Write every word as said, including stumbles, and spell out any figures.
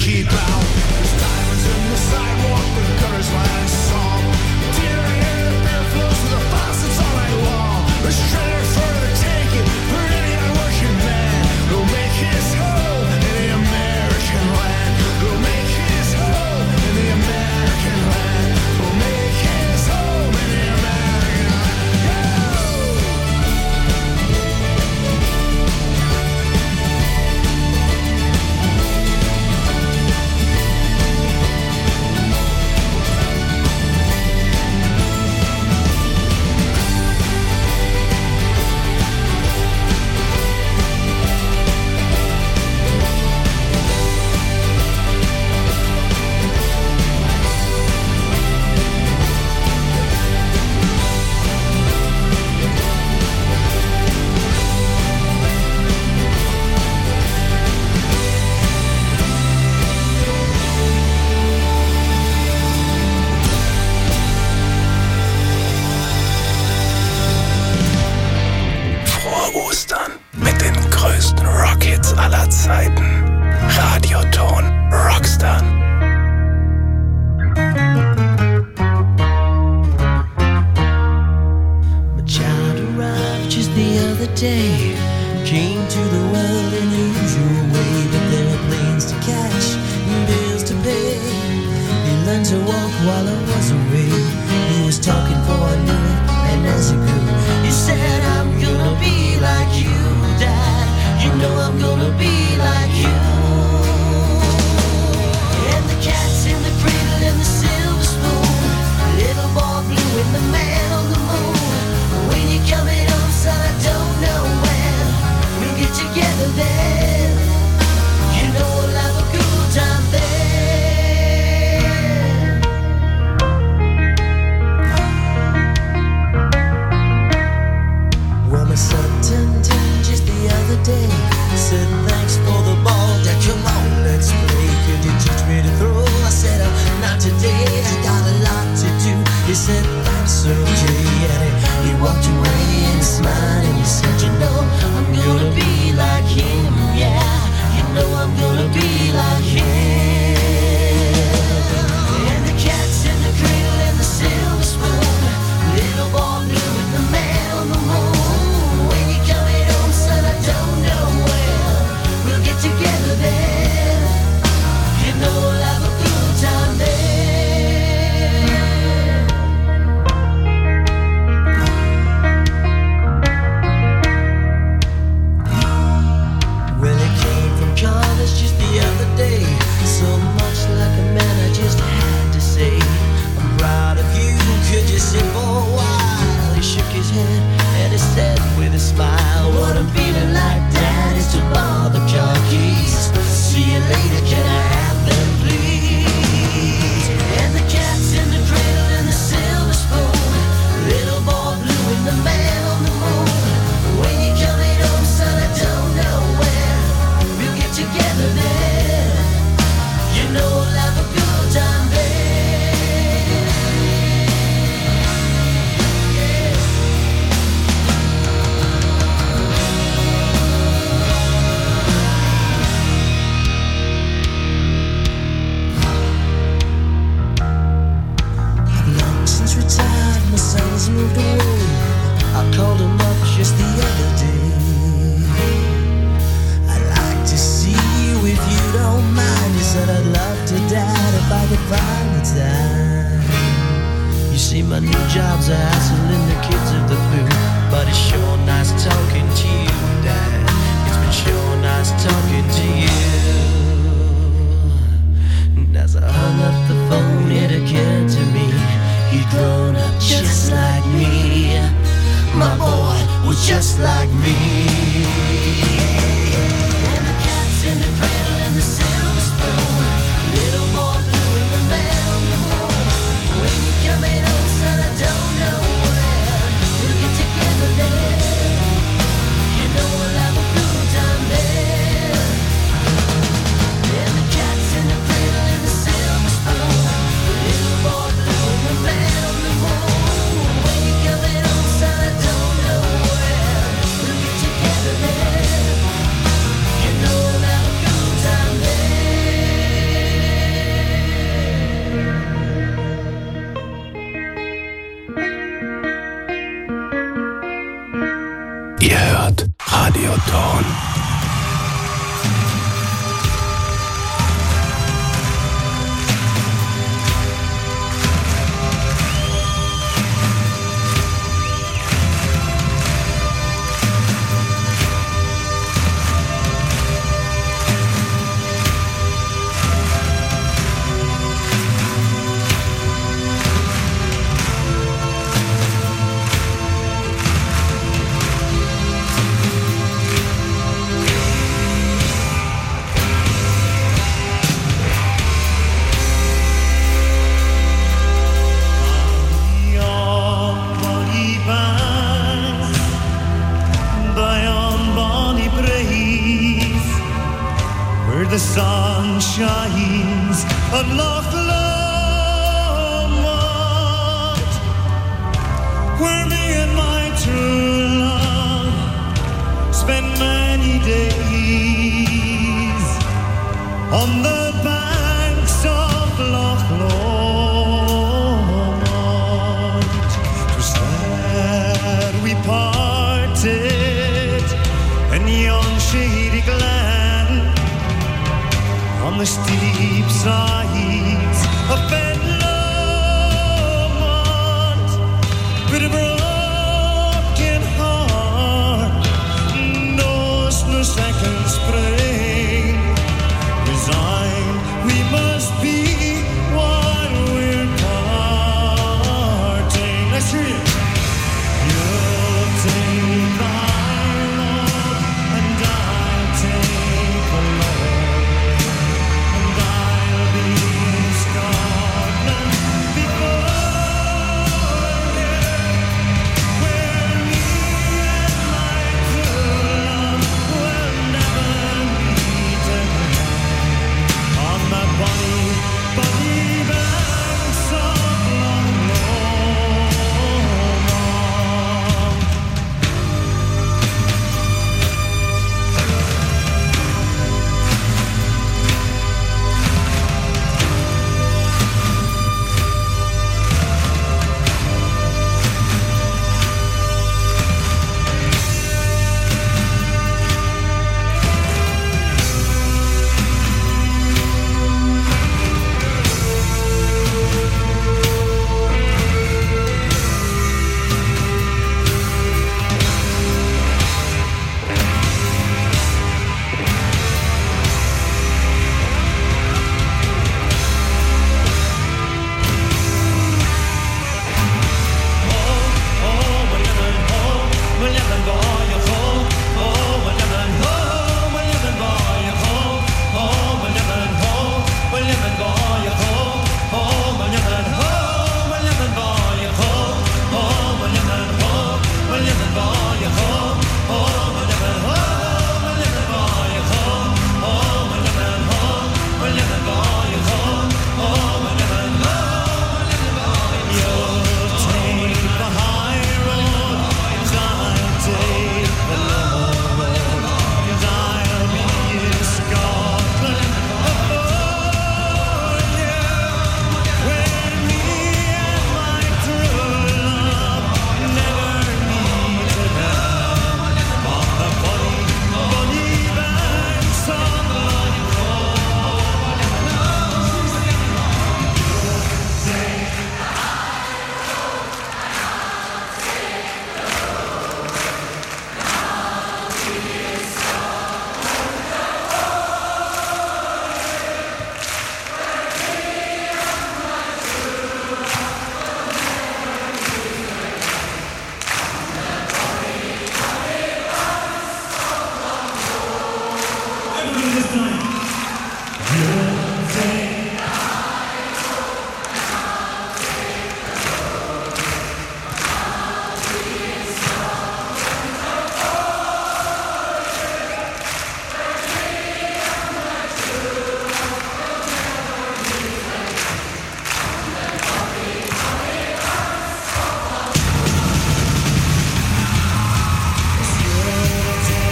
keep out. There's diamonds in the sidewalk, the gutters line song. Deer hair, beer flows with the faucets all night long. There's treasure for the taking, for any hard-working man who'll make his home in the American land. Who'll make his home in the American land. Who'll make his home in the American land. Ostern mit den größten Rockhits aller Zeiten. Radioton Rockstar. My child arrived just the other day. Came to the world in the usual way, but there are planes to catch and bills to pay. He learned to walk while I was away. He was talking before I knew it, and as he grew, he said, I'm gonna be like you, Dad. You know I'm gonna be like you. And the cat's in the cradle and the silver spoon. Little boy blue and the man on the moon. When you're coming home, son, I don't know when we'll get together then. You know we'll have a good time then. Well, my son turned ten just the other day. Said thanks for the ball, Dad, come on, let's play. Could you teach me to throw? I said, oh, not today, I got a lot to do. He said, that's okay, and he, he walked away and he smiled and he said, you know, I'm gonna be like him, yeah. You know I'm gonna be like him. And the cat's in the cradle and the silver spoon. Little boy blue and the man on the moon. When you're coming home, son, I don't know when we'll get together then. You know we'll have a good time then. Well, it came from college just the other day. So much like a man, I just had to say, I'm proud of you, could you sit for a while? He shook his head and he said with a smile, what I'm feeling like, Dad, is to borrow the car keys. See you later, can I have them, please? And the cat's in the cradle and the silver spoon. Little boy blue and the man on the moon. When you're coming home, son, I don't know when we'll get together then. You know we'll have a good time then. Yeah. I've long since retired, my son's moved away. I called him up just the other day. I'd like to see you if you don't mind. He said I'd love to, Dad, if I could find the time. You see, my new job's a hassle and the kids are the food, but it's sure nice talking to you, Dad. It's been sure nice talking to you. And as I hung up the phone, it occurred to me, he'd grown up just like me. My boy was just like me. And the cat's in the cradle and the silver spoon. Little boy blue and the man on the moon. When you're coming home, son, I don't know when we'll get together then. You know we'll have a good time then. And the cat's in the cradle and the silver spoon. Little boy blue and the man on the moon. When you're coming home, son, I don't know when we'll get together then. scenes of Loch Lomond, where me and my true love spent many days on the